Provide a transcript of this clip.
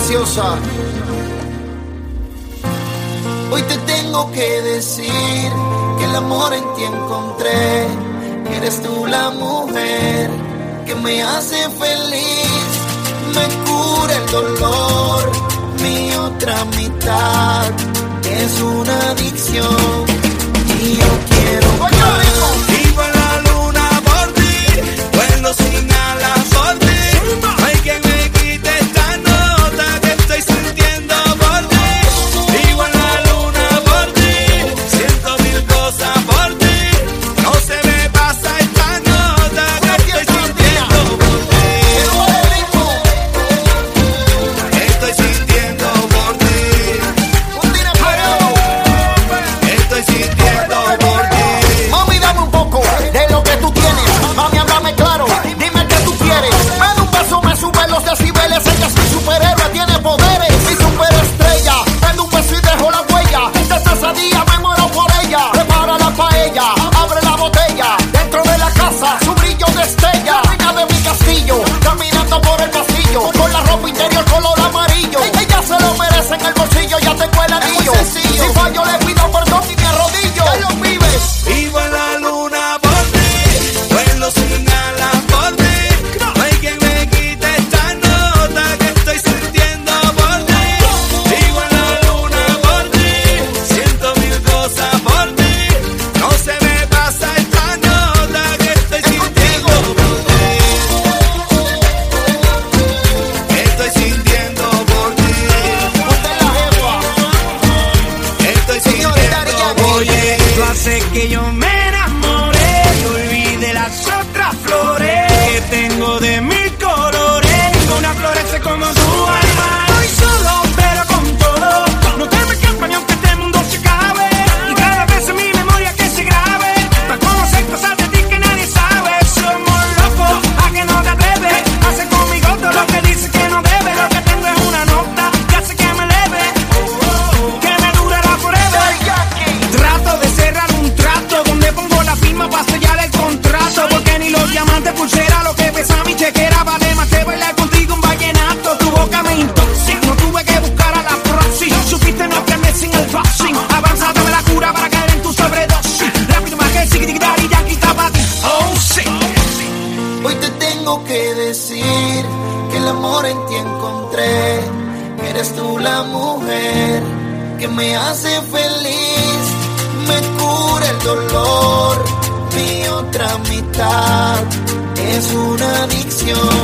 preciosa. Hoy te tengo que decir que el amor en ti encontré. Eres tú la mujer que me hace feliz, me cura el dolor. Mi otra mitad es una adicción y yo quiero más. Vivo en la luna por ti, vuelo sin alas por ti. No hay quien me quite esta nota que estoy sintiendo por ti. Vivo en la luna por ti, siento mil cosas por ti. No se me pasa esta nota que estoy sintiendo por ti. Estoy sintiendo por ti. Estoy sintiendo por ti. Mami, dame un poco de lo que tú tienes. Mami, háblame claro, dime qué tú quieres. Me da un beso, me sube los decibeles. Ella es mi superhéroe, tiene poderes. Mi superestrella, me da un beso y dejo la huella. Desde ese día me muero por ella. Prepara la paella, abre la botella. Dentro de la casa, su brillo destella. Reina de mi castillo, caminando por el pasillo. Con la ropa interior color amarillo. Ella se lo merece en el bolsillo, ya tengo el anillo. Si fallo le pido perdón y me arrodillo. Ya lo vives. Vivo en la luna por ti, vuelo sin alas por ti. No hay quien me quite esta nota que estoy sintiendo por ti. Vivo en la luna por ti, siento mil cosas por ti. No se me pasa esta nota que estoy sintiendo por ti. Estoy sintiendo por ti. Usted es la jefa. Estoy sintiendo por ti. Tú haces que yo me enamore y olvide las otras flores que tengo de mil colores. Ninguna florece como tú, alma. Estoy solo, pero con todo. No te me escapas ni aunque este mundo se acabe. Y cada vez en mi memoria que se grabe. Para conocer cosas de ti que nadie sabe. Somos locos, a que no te atreves. Hace conmigo todo lo que dices que no debe. Lo que tengo es una nota que hace que me eleve. Que me durará forever. Trato de cerrar un trato donde pongo la firma para sellar el contrato. Porque ni los diamantes pulsera lo que pesa mi chequera vale más que bailar contigo un vallenato. Tu boca me intoxica, no tuve que buscar a la proxy. Supiste no aprender sin el boxing. Avanza, dame la cura para caer en tu sobredosis. Rápido más que el siquitigdar y Yankee Tabati. Oh, sí. Hoy te tengo que decir que el amor en ti encontré. Eres tú la mujer que me hace feliz, me cura el dolor. Mi otra mitad es una adicción